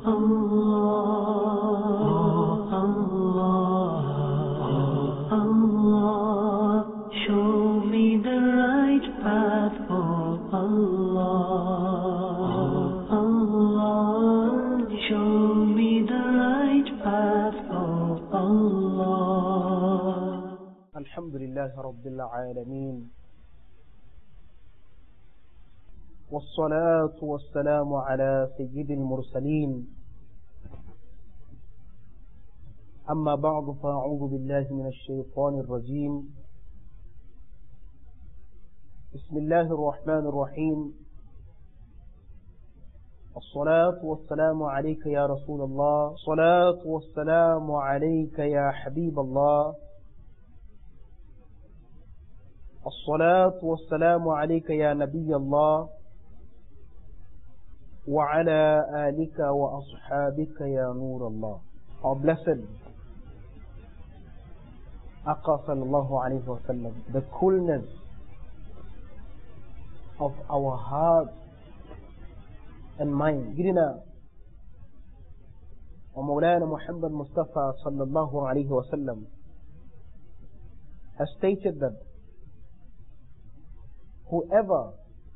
Show me the right path, oh Allah. Show me the right path, oh Allah. Alhamdulillah Rabbil Alameen. والصلاة والسلام على سيد المرسلين. أما بعد فأعوذ بالله من الشيطان الرجيم. بسم الله الرحمن الرحيم. الصلاة والسلام عليك يا رسول الله. الصلاة والسلام عليك يا حبيب الله. الصلاة والسلام عليك يا نبي الله وعلى آلك وأصحابك يا نور الله. Our blessed Aqa sallallahu alayhi wa sallam, the coolness of our heart and mind. Gidina wa Mawlana Muhammad Mustafa sallallahu alayhi wa sallam has stated that whoever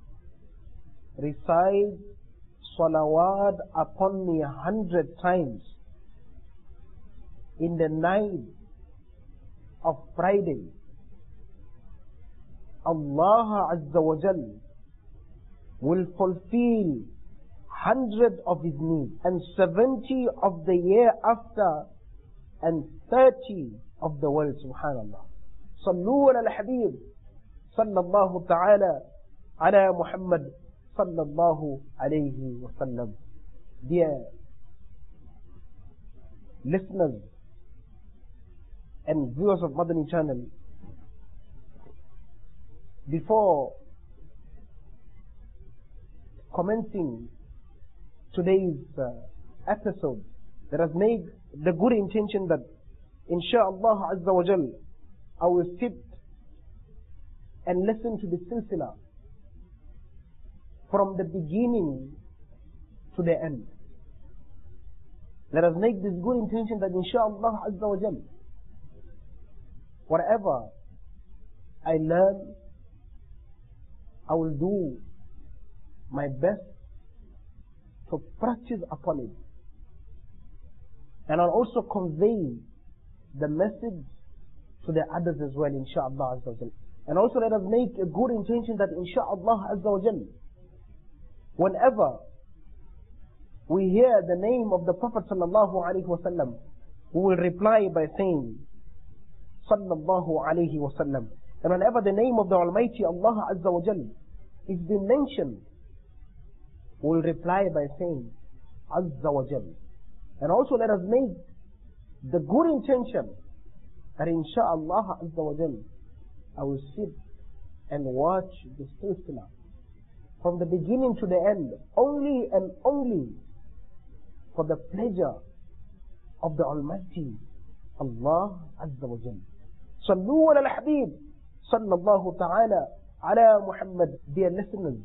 recites salawat upon me 100 times in the night of Friday, Allah Azza wa Jal will fulfill 100 of his needs, and 70 of the year after, and 30 of the world. Subhanallah. Sallu ala al-Habib sallallahu ta'ala ala Muhammad sallallahu alayhi wa sallam. Dear listeners and viewers of Madani channel, before commencing today's episode, let us make the good intention that insha'Allah Azza wa Jal I will sit and listen to the silsila from the beginning to the end. Let us make this good intention that insha'Allah Azza wa Jal, whatever I learn, I will do my best to practice upon it. And I'll also convey the message to the others as well, insha'Allah Azza wa Jal. And also let us make a good intention that insha'Allah Azza wa Jal, whenever we hear the name of the Prophet sallallahu alaihi wasallam, we will reply by saying sallallahu alaihi wasallam. And whenever the name of the Almighty Allah Azza wa Jal is being mentioned, we will reply by saying Azza wa Jal. And also let us make the good intention that insha'Allah Azza wa Jal I will sit and watch the silsila from the beginning to the end, only and only for the pleasure of the Almighty Allah Azza wa Jal. Sallu ala al-Habib sallallahu ta'ala ala Muhammad. Dear listeners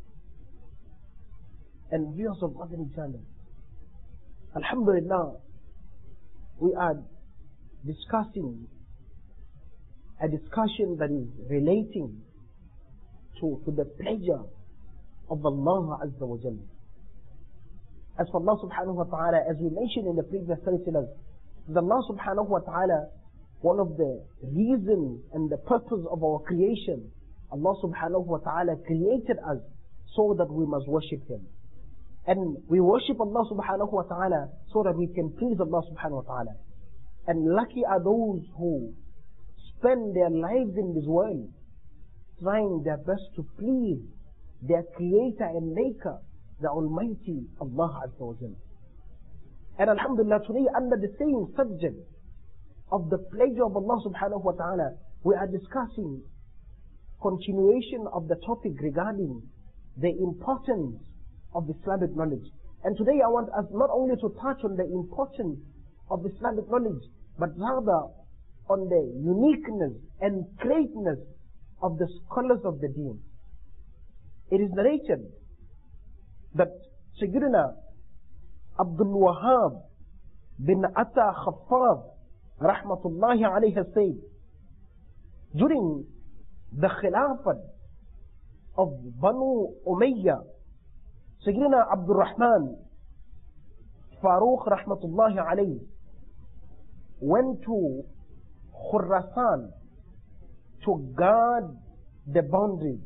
and viewers of Madani channel, Alhamdulillah, we are discussing a discussion that is relating to the pleasure of Allah Azza wa Jal. As for Allah subhanahu wa ta'ala, as we mentioned in the previous silsilas, that Allah subhanahu wa ta'ala, one of the reasons and the purpose of our creation, Allah subhanahu wa ta'ala created us so that we must worship Him. And we worship Allah subhanahu wa ta'ala so that we can please Allah subhanahu wa ta'ala. And lucky are those who spend their lives in this world trying their best to please their creator and maker, the Almighty Allah Azza wa Jalla. And Alhamdulillah, today under the same subject of the pleasure of Allah subhanahu wa ta'ala, we are discussing continuation of the topic regarding the importance of Islamic knowledge. And today I want us not only to touch on the importance of Islamic knowledge, but rather on the uniqueness and greatness of the scholars of the deen. It is narrated that Sayyidina Abdul Wahab bin Atta Khaffaf rahmatullahi alayhi said, during the Khilafat of Banu Umayyah, Sayyidina Abdul Rahman Farooq rahmatullahi alayhi went to Khurasan to guard the boundaries.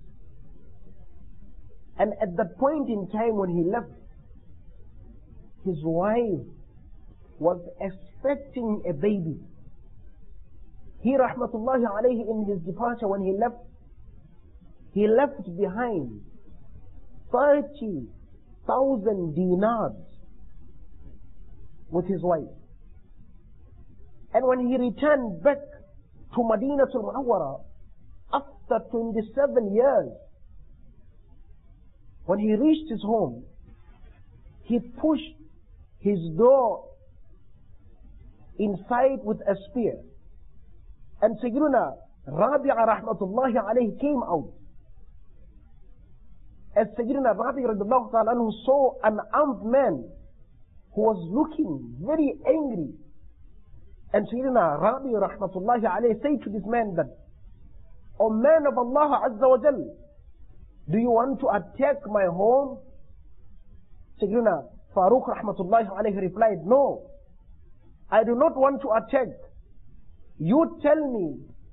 And at that point in time when he left, his wife was expecting a baby. He rahmatullahi alayhi, in his departure, when he left behind 30,000 dinars with his wife. And when he returned back to Madinatul Munawwara after 27 years, when he reached his home, he pushed his door inside with a spear. And Sayyiduna Rabi'a rahmatullahi alayhi came out. As Sayyiduna Rabi'a radiallahu ta'ala anhu saw an armed man who was looking very angry. And Sayyiduna Rabi'a rahmatullahi alayhi said to this man that, O man of Allah Azza wa Jal, do you want to attack my home? Sayyiduna Farooq rahmatullahi alayhi replied, no, I do not want to attack. You tell me,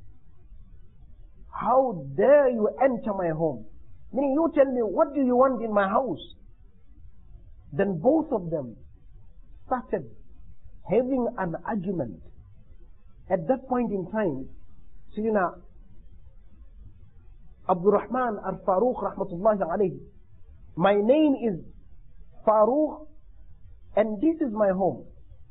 how dare you enter my home? Meaning, you tell me, what do you want in my house? Then both of them started having an argument. At that point in time, Sayyidina Abdul Rahman al-Farooq rahmatullahi alayhi, my name is Farooq and this is my home.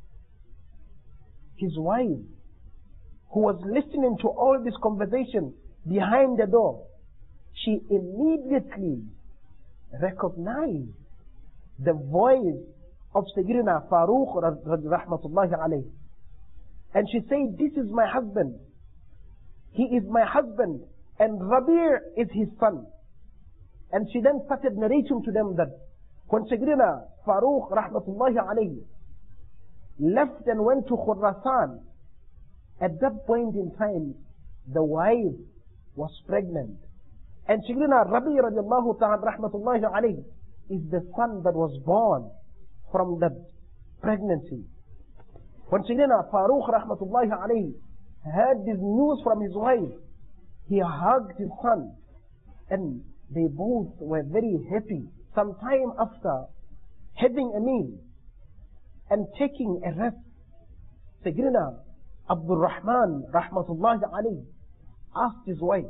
His wife, who was listening to all this conversation behind the door, she immediately recognized the voice of Sayyidina Farooq rahmatullahi alayhi. And she said, this is my husband. He is my husband and Rabi' is his son. And she then started narrating to them that when Sayyidina Farooq rahmatullahi alayhi left and went to Khurasan, at that point in time, the wife was pregnant. And Sayyidina Rabi' radiallahu ta'ala rahmatullahi alayhi is the son that was born from that pregnancy. When Sayyidina Farooq rahmatullahi alayhi heard this news from his wife, he hugged his son and they both were very happy. Some time after having a meal and taking a rest, Sayyidina Abdul Rahman rahmatullahi alayhi asked his wife,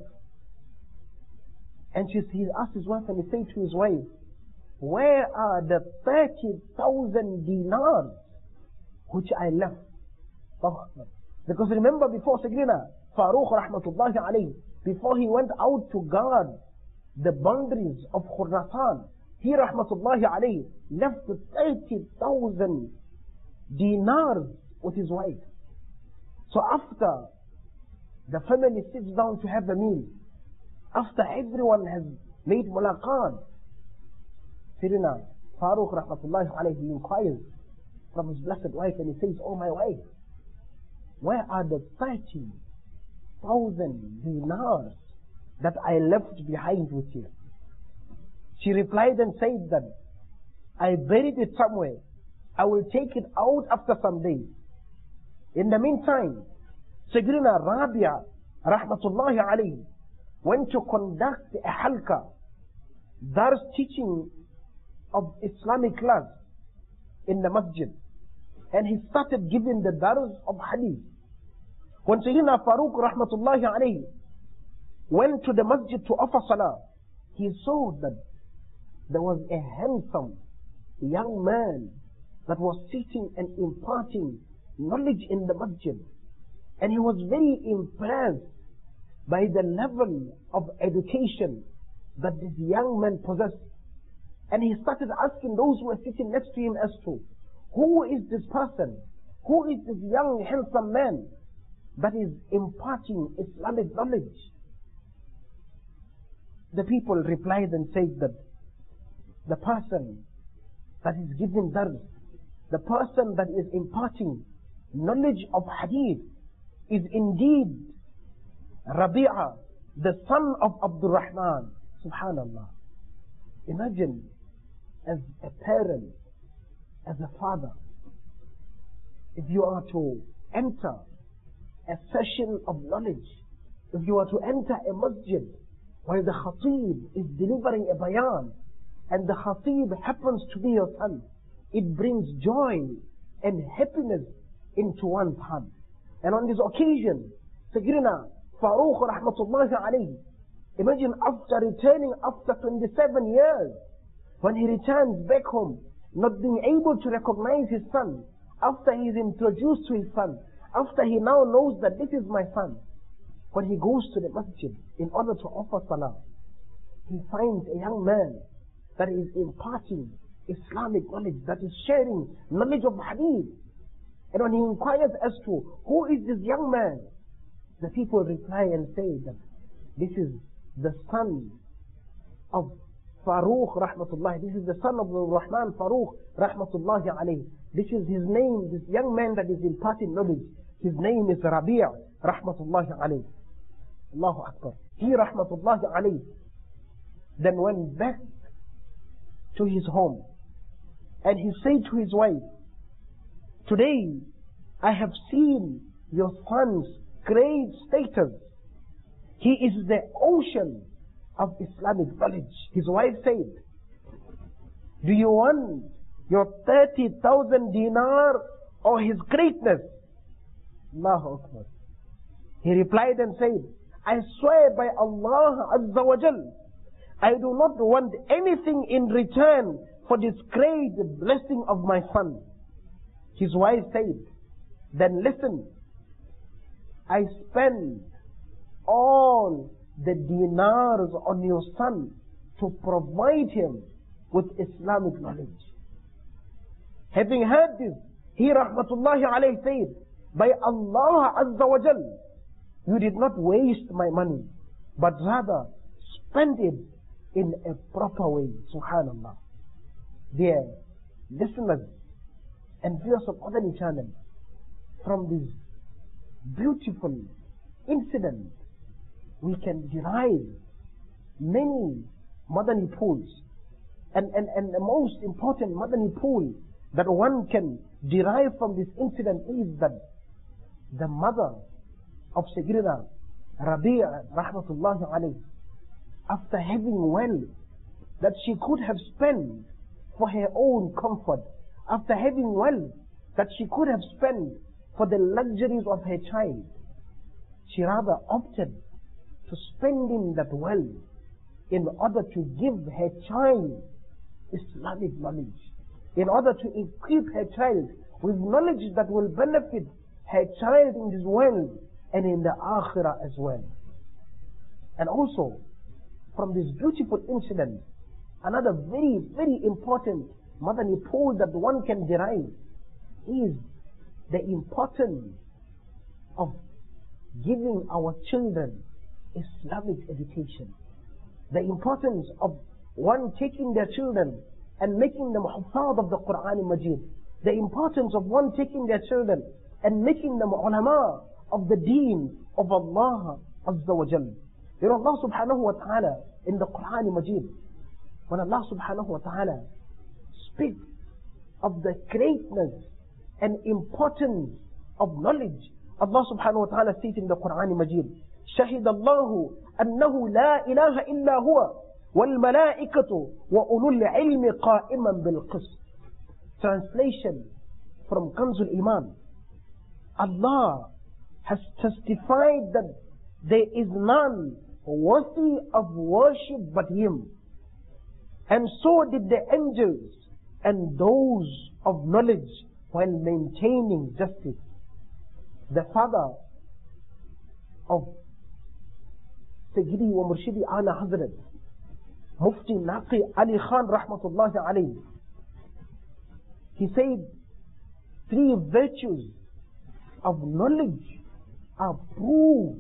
and he asked his wife and he said to his wife, where are the 30,000 dinars which I left? Because remember, before Sayyidina Farooq rahmatullahi alayhi, before he went out to guard the boundaries of Khurasan, he rahmatullahi alayhi left 30,000 dinars with his wife. So after the family sits down to have a meal, after everyone has made mulaqat, Sayyidina Farooq rahmatullahi alayhi inquires from his blessed wife and he says, oh my wife, where are the 30,000 dinars that I left behind with you? She replied and said that, I buried it somewhere. I will take it out after some days. In the meantime, Sayyidina Rabi'a rahmatullahi alayhi went to conduct a halqa, dars teaching of Islamic class in the masjid. And he started giving the dars of hadith. When Sayyidina Farooq rahmatullahi alayhi went to the masjid to offer salah, he saw that there was a handsome young man that was sitting and imparting knowledge in the masjid. And he was very impressed by the level of education that this young man possessed. And he started asking those who were sitting next to him as to, who is this person? Who is this young handsome man that is imparting Islamic knowledge? The people replied and said that the person that is giving dars the person that is imparting knowledge of hadith is indeed Rabi'a, the son of Abdul Rahman. Subhanallah. Imagine as a parent, as a father, if you are to enter a session of knowledge, if you are to enter a masjid where the khatib is delivering a bayan, and the khatib happens to be your son, it brings joy and happiness into one's heart. And on this occasion, Sayyidina Farooq rahmatullahi alayhi, imagine after returning after 27 years, when he returns back home, not being able to recognize his son, after he is introduced to his son, after he now knows that this is my son, when he goes to the masjid in order to offer salah, he finds a young man that is imparting Islamic knowledge, that is sharing knowledge of hadith. And when he inquires as to who is this young man, the people reply and say that this is the son of Farooq rahmatullah. This is the son of Rahman Farooq rahmatullahi alayhi. This is his name, this young man that is imparting knowledge. His name is Rabi' rahmatullahi alayhi. Allahu Akbar. He rahmatullahi alayhi then went back to his home and he said to his wife, today I have seen your son's great status. He is the ocean of Islamic knowledge. His wife said, do you want your 30,000 dinar or his greatness? Allahu Akbar. He replied and said, I swear by Allah Azza wa Jal, I do not want anything in return for this great blessing of my son. His wife said, then listen, I spend all the dinars on your son to provide him with Islamic knowledge. Having heard this, he rahmatullahi alayhi said, by Allah Azza wa Jal, you did not waste my money, but rather spend it in a proper way. Subhanallah. Dear listeners and viewers of Adani channel, from this beautiful incident, we can derive many Madani pools. And the most important Madani pool that one can derive from this incident is that the mother of Sayyidina Rabi' rahmatullahi alayhi, after having wealth that she could have spent for her own comfort, after having wealth that she could have spent for the luxuries of her child, she rather opted to spending that wealth in order to give her child Islamic knowledge, in order to equip her child with knowledge that will benefit her child in this world and in the akhirah as well. And also, from this beautiful incident, another very, very important Madani pool that one can derive is the importance of giving our children Islamic education. The importance of one taking their children and making them huffaz of the Quran Majid. The importance of one taking their children and making them ulama of the deen of Allah Azza wa Jal. You know, Allah subhanahu wa ta'ala in the Quran Majid, when Allah subhanahu wa ta'ala speaks of the greatness and importance of knowledge, Allah subhanahu wa ta'ala says in the Quran Majid, شهد الله أنه لا إله إلا هو والملائكة وأولو العلم قائما بالقسط. Translation from Kanzul Iman. Allah has testified that there is none worthy of worship but Him. And so did the angels and those of knowledge while maintaining justice. The father of Sayyidi wa Murshidi Ala Hazrat, Mufti Naqi Ali Khan rahmatullahi alayhi, he said, 3 virtues of knowledge are proved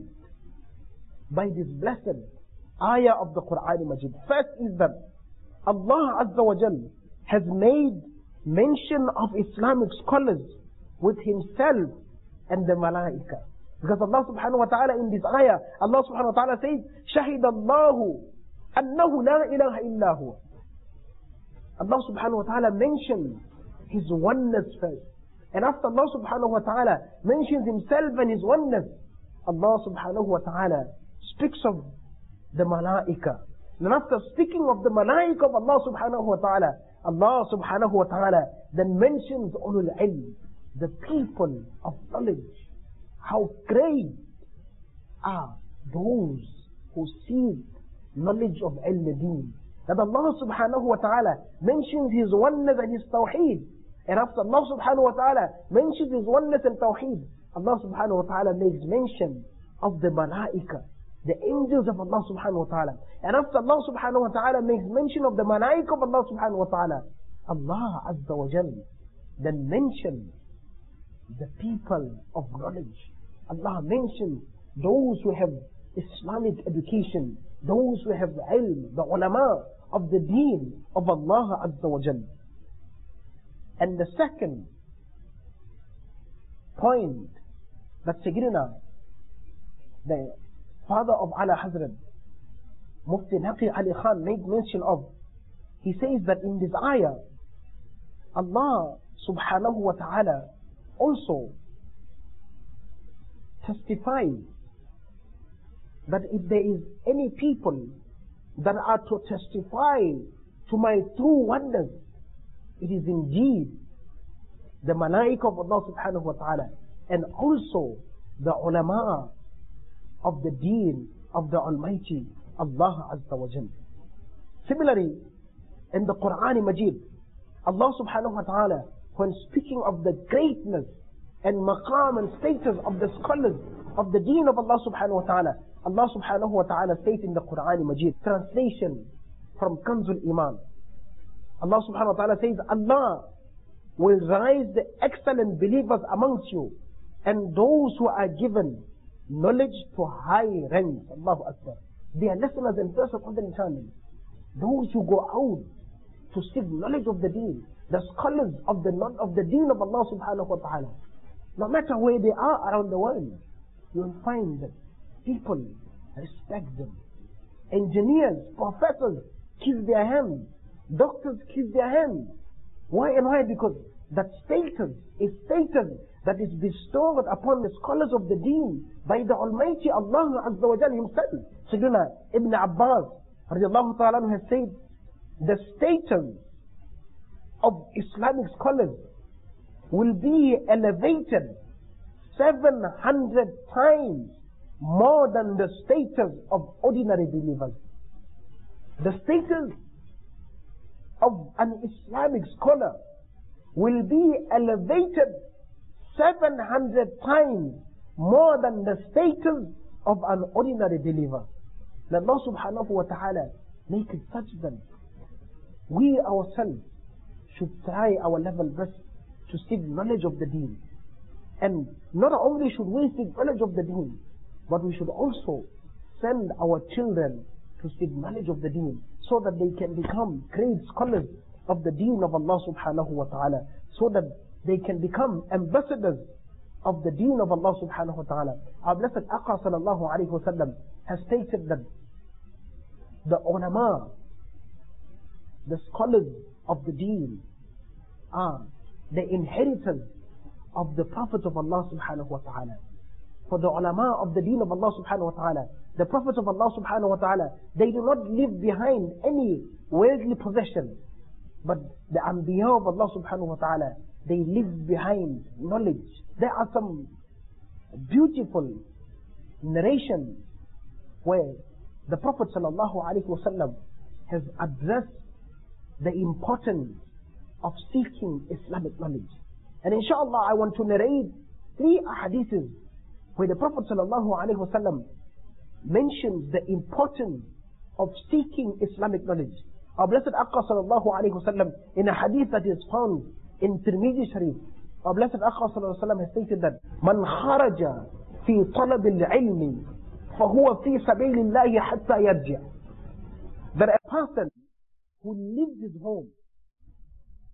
by this blessed ayah of the Quran Majid. First is that Allah Azza wa Jal has made mention of Islamic scholars with himself and the malaika. Because Allah subhanahu wa ta'ala in this ayah, Allah subhanahu wa ta'ala says, شَهِدَ اللَّهُ أَنَّهُ لَا إِلَهَ إِلَّا هُوَ. Allah subhanahu wa ta'ala mentions His oneness first. And after Allah subhanahu wa ta'ala mentions Himself and His oneness, Allah subhanahu wa ta'ala speaks of the malaika. And after speaking of the malaika of Allah subhanahu wa ta'ala, Allah subhanahu wa ta'ala then mentions ulul ilm, the people of knowledge. How great are those who seek knowledge of ilm-din. That Allah subhanahu wa ta'ala mentions His oneness and His tawheed. And after Allah subhanahu wa ta'ala mentions His oneness and tawheed, Allah subhanahu wa ta'ala makes mention of the malaika, the angels of Allah subhanahu wa ta'ala. And after Allah subhanahu wa ta'ala makes mention of the malaika of Allah subhanahu wa ta'ala, Allah azza wa jal then mentions the people of knowledge. Allah mentions those who have Islamic education, those who have ilm, the ulama of the deen of Allah azza wa jal. And the second point that Sayyidina, the father of Ala Hazrat, Mufti Naqi Ali Khan made mention of, he says that in this ayah, Allah subhanahu wa ta'ala also testifies that if there is any people that are to testify to my true wonders, it is indeed the malaika of Allah subhanahu wa ta'ala and also the ulama of the deen of the Almighty Allah azza wa jal. Similarly, in the Quran Majid, Allah subhanahu wa ta'ala, when speaking of the greatness and maqam and status of the scholars of the deen of Allah subhanahu wa ta'ala, Allah subhanahu wa ta'ala states in the Quran Majid, translation from Kanzul Iman, Allah subhanahu wa ta'ala says, Allah will rise the excellent believers amongst you and those who are given knowledge to high ranks. Allahu Akbar. They are listeners and persons of the eternal. Those who go out to seek knowledge of the deen, the scholars of the deen of Allah subhanahu wa ta'ala. No matter where they are around the world, you will find that people respect them. Engineers, professors kiss their hands. Doctors kiss their hands. Why and why? Because that status is status that is bestowed upon the scholars of the deen by the Almighty Allah Azza wa Jalla Himself. Sayyidina Ibn Abbas radiallahu ta'ala has said, the status of Islamic scholars will be elevated 700 times more than the status of ordinary believers. The status of an Islamic scholar will be elevated 700 times more than the status of an ordinary believer. Let Allah subhanahu wa ta'ala make it such that we ourselves should try our level best to seek knowledge of the deen. And not only should we seek knowledge of the deen, but we should also send our children to seek knowledge of the deen, so that they can become great scholars of the deen of Allah subhanahu wa ta'ala, so that they can become ambassadors of the deen of Allah subhanahu wa ta'ala. Our blessed Aqā sallallahu alayhi wa sallam has stated that the ulama, the scholars of the deen, are the inheritors of the Prophet of Allah subhanahu wa ta'ala. For the ulama of the deen of Allah subhanahu wa ta'ala, the Prophet of Allah subhanahu wa ta'ala, they do not leave behind any worldly possession, but the Anbiya of Allah subhanahu wa ta'ala, they leave behind knowledge. There are some beautiful narrations where the Prophet sallallahu alaihi wasallam has addressed the importance of seeking Islamic knowledge. And inshallah, I want to narrate 3 ahadiths where the Prophet sallallahu alaihi wasallam mentions the importance of seeking Islamic knowledge. Our blessed Aqā sallallahu alaihi wasallam, in a hadith that is found in Tirmidhi Sharif, our blessed Aqā sallallahu alaihi wasallam has stated that man kharaja fi talab al-ilmi fahuwa fi sabilillahi hatta yarji'. That a person who leaves his home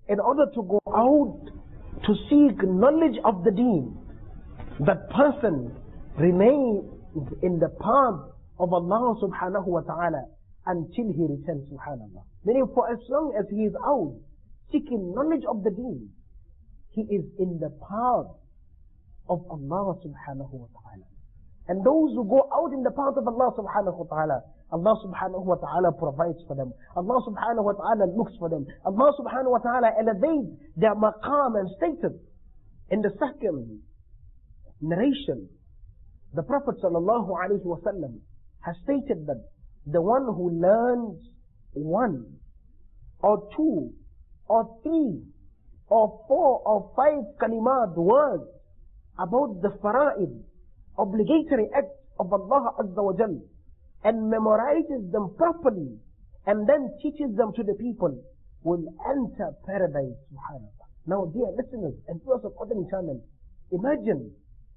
in order to go out to seek knowledge of the deen, that person remains in the path of Allah subhanahu wa ta'ala until he returns, subhanallah. Meaning for as long as he is out seeking knowledge of the deen, he is in the path of Allah subhanahu wa ta'ala. And those who go out in the path of Allah subhanahu wa ta'ala, Allah subhanahu wa ta'ala provides for them. Allah subhanahu wa ta'ala looks for them. Allah subhanahu wa ta'ala elevates their maqam and status. In the second narration, the Prophet sallallahu alayhi wa sallam has stated that the one who learns one or two or three or four or five kalimat words about the fara'id, obligatory acts of Allah Azza wa Jal, and memorizes them properly and then teaches them to the people, will enter paradise, subhanAllah. Now dear listeners and viewers of Qadr channel, imagine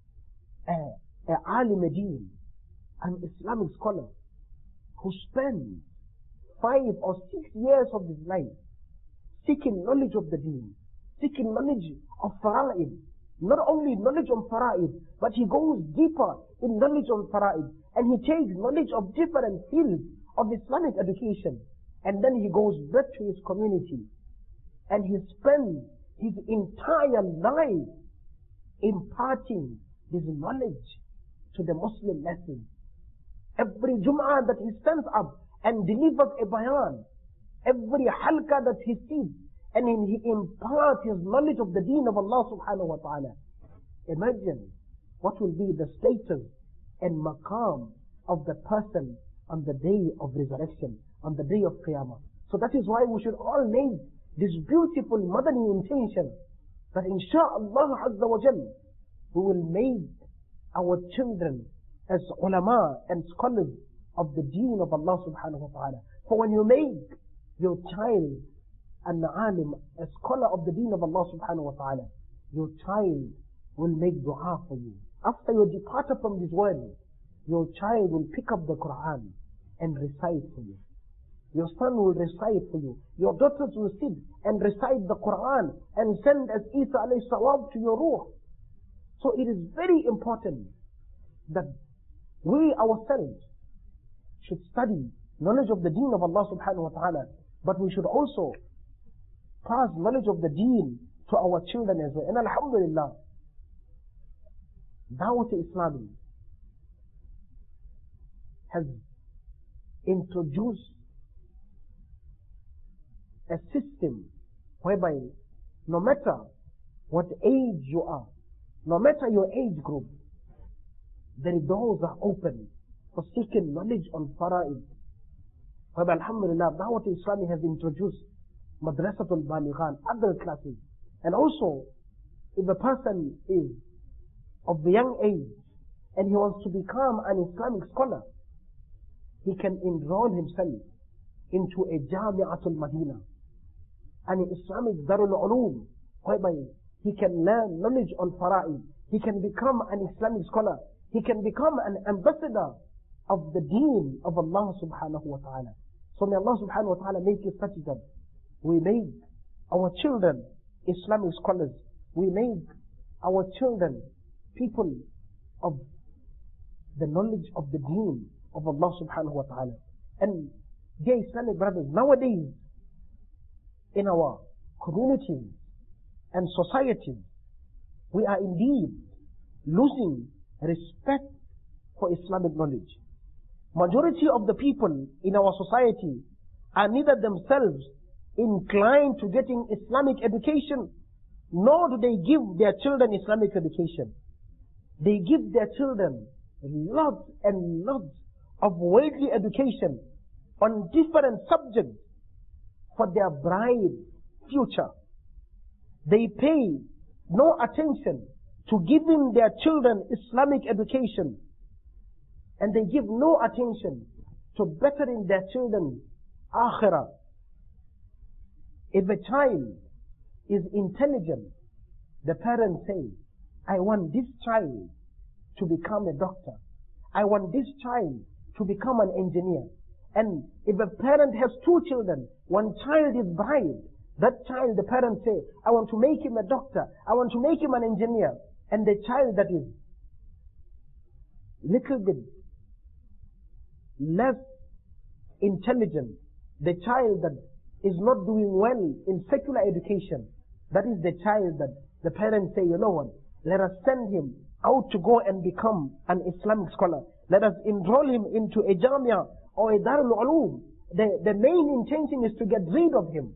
a alim deen, an Islamic scholar who spends 5 or 6 years of his life seeking knowledge of the deen, seeking knowledge of fara'id. Not only knowledge on fara'id, but he goes deeper in knowledge on fara'id, and he takes knowledge of different fields of Islamic education, and then he goes back to his community, and he spends his entire life imparting his knowledge to the Muslim masses. Every Jum'ah that he stands up and delivers a bayan, every halqa that he sees, and he imparts his knowledge of the deen of Allah subhanahu wa ta'ala. Imagine what will be the status and maqam of the person on the day of resurrection, on the day of Qiyamah. So that is why we should all make this beautiful Madani intention that insha'Allah Azza wa Jal, we will make our children as ulama and scholars of the deen of Allah subhanahu wa ta'ala. For when you make your child an alim, a scholar of the deen of Allah subhanahu wa ta'ala, your child will make dua for you. After your departure from this world, your child will pick up the Quran and recite for you. Your son will recite for you. Your daughters will sit and recite the Quran and send as Isa alayhi sawab to your ruh. So it is very important that we ourselves should study knowledge of the deen of Allah subhanahu wa ta'ala, but we should also pass knowledge of the deen to our children as well. And alhamdulillah, Dawat Islami has introduced a system whereby no matter what age you are, no matter your age group, the doors are open for seeking knowledge on fara'id. Whereby alhamdulillah, Dawat Islami has introduced Madrasatul Balighan, other classes. And also, if a person is of the young age and he wants to become an Islamic scholar, he can enroll himself into a Jami'atul Madina, an Islamic Darul Ulum, whereby he can learn knowledge on fara'id. He can become an Islamic scholar. He can become an ambassador of the deen of Allah subhanahu wa ta'ala. So may Allah subhanahu wa ta'ala make it such that we make our children Islamic scholars. We make our children people of the knowledge of the deen of Allah subhanahu wa ta'ala. And dear Islamic brothers, nowadays in our communities and societies, we are indeed losing respect for Islamic knowledge. Majority of the people in our society are neither themselves inclined to getting Islamic education, nor do they give their children Islamic education. They give their children lots and lots of worldly education on different subjects for their bride future. They pay no attention to giving their children Islamic education, and they give no attention to bettering their children's akhirah. If a child is intelligent, the parents say, I want this child to become a doctor. I want this child to become an engineer. And if a parent has 2 children, one child is bright, That child, the parents say, I want to make him a doctor, I want to make him an engineer. And the child that is little bit less intelligent, the child that is not doing well in secular education, that is the child that the parents say, you know what, let us send him out to go and become an Islamic scholar. Let us enroll him into a Jamia or a Darul Ulum. The main intention is to get rid of him.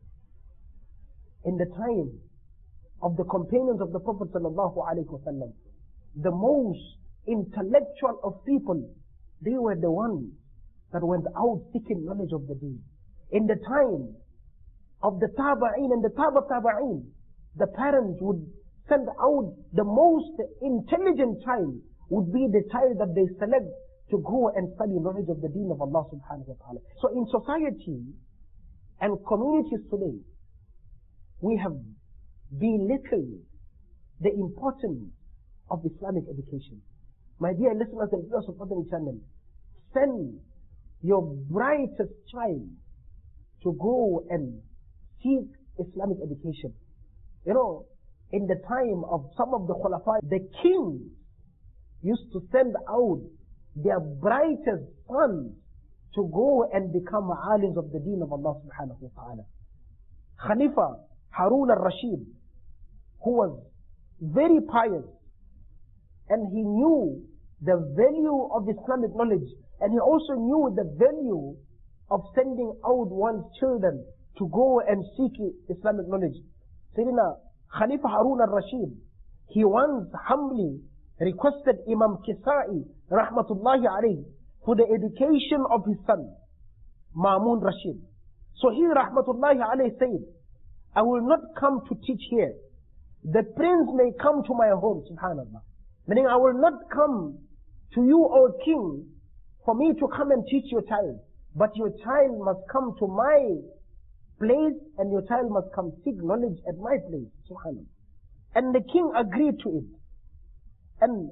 In the time of the companions of the Prophet sallallahu alaihi wasallam, the most intellectual of people, they were the ones that went out seeking knowledge of the deen. In the time of the Tabi'in and the Tabi'in, the parents would send out the most intelligent child, would be the child that they select to go and study knowledge of the deen of Allah subhanahu wa ta'ala. So in society and communities today, we have belittled the importance of Islamic education. My dear listeners and viewers of Qadri Channel, send your brightest child to go and seek Islamic education. You know, in the time of some of the Khulafa, the kings used to send out their brightest sons to go and become alims of the deen of Allah subhanahu wa ta'ala. Khalifa Harun al-Rashid, who was very pious, and he knew the value of Islamic knowledge, and he also knew the value of sending out one's children to go and seek Islamic knowledge. Sayyidina Khalifa Harun al-Rashid, he once humbly requested Imam Kisai rahmatullahi alayhi for the education of his son, Ma'mun Rashid. So he rahmatullahi alayhi said, I will not come to teach here. The prince may come to my home, subhanallah. Meaning I will not come to you, O king, for me to come and teach your child. But your child must come to my place, and your child must come seek knowledge at my place, subhanallah. And the king agreed to it. And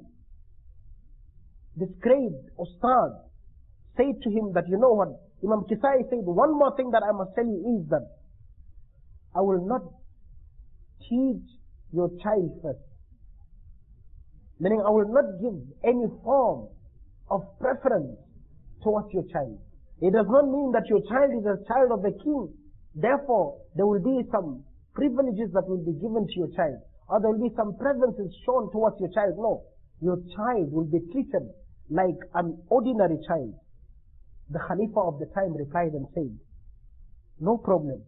this great Ustad said to him that, you know what, Imam Kisai said, one more thing that I must tell you is that I will not teach your child first. Meaning I will not give any form of preference towards your child. It does not mean that your child is a child of the king. Therefore, there will be some privileges that will be given to your child. Or there will be some preferences shown towards your child. No. Your child will be treated like an ordinary child. The Khalifa of the time replied and said, no problem.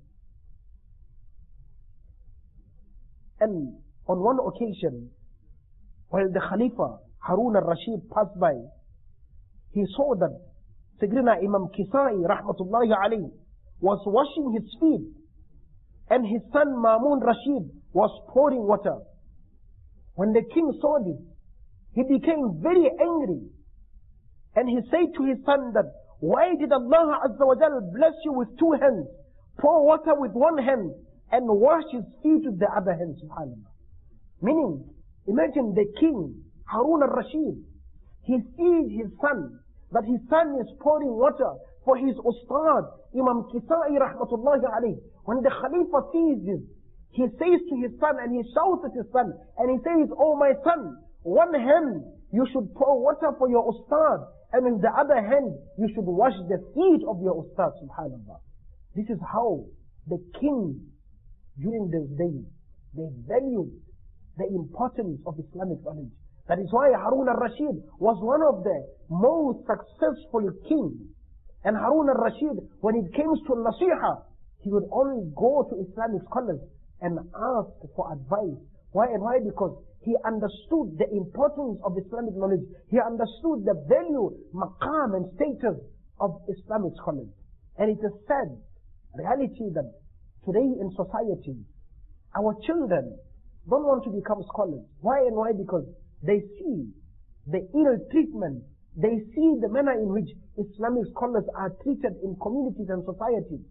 And on one occasion, while the Khalifa Harun al-Rashid passed by, he saw that Sayyidina Imam Kisai rahmatullahi alayhi was washing his feet, and his son Ma'mun Rashid was pouring water. When the king saw this, he became very angry, and he said to his son that, why did Allah Azza wa Jal bless you with two hands, pour water with one hand, and wash his feet with the other hand, subhanAllah? Meaning, imagine the king, Harun al-Rashid, he sees his son, that his son is pouring water for his Ustad, Imam Kisai rahmatullahi alayhi. When the Khalifa sees this, he says to his son, and he shouts at his son, and he says, oh my son, one hand you should pour water for your Ustad, and in the other hand you should wash the feet of your Ustad, subhanAllah. This is how the king during those days, they valued the importance of Islamic knowledge. That is why Harun al-Rashid was one of the most successful kings. And Harun al-Rashid, when it came to nasiha, he would always go to Islamic scholars and ask for advice. Why and why? Because he understood the importance of Islamic knowledge. He understood the value, maqam and status of Islamic scholars. And it is sad reality that today in society, our children don't want to become scholars. Why and why? Because they see the ill treatment. They see the manner in which Islamic scholars are treated in communities and societies.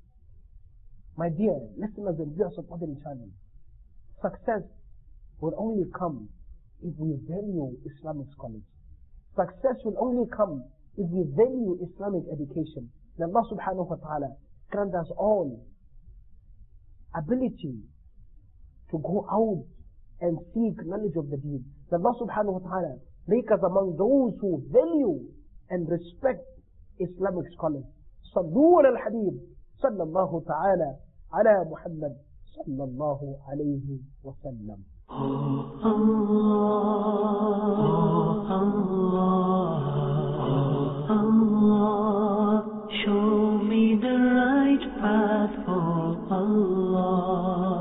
My dear listeners and viewers of Qadri Channel, success will only come if we value Islamic scholars. Success will only come if we value Islamic education. May Allah subhanahu wa ta'ala grant us all ability to go out and seek knowledge of the deen. That Allah subhanahu wa ta'ala make us among those who value and respect Islamic scholars. صلوا على الحبيب صلى الله تعالى على محمد صلى الله عليه وسلم. Show me the right path, oh Allah.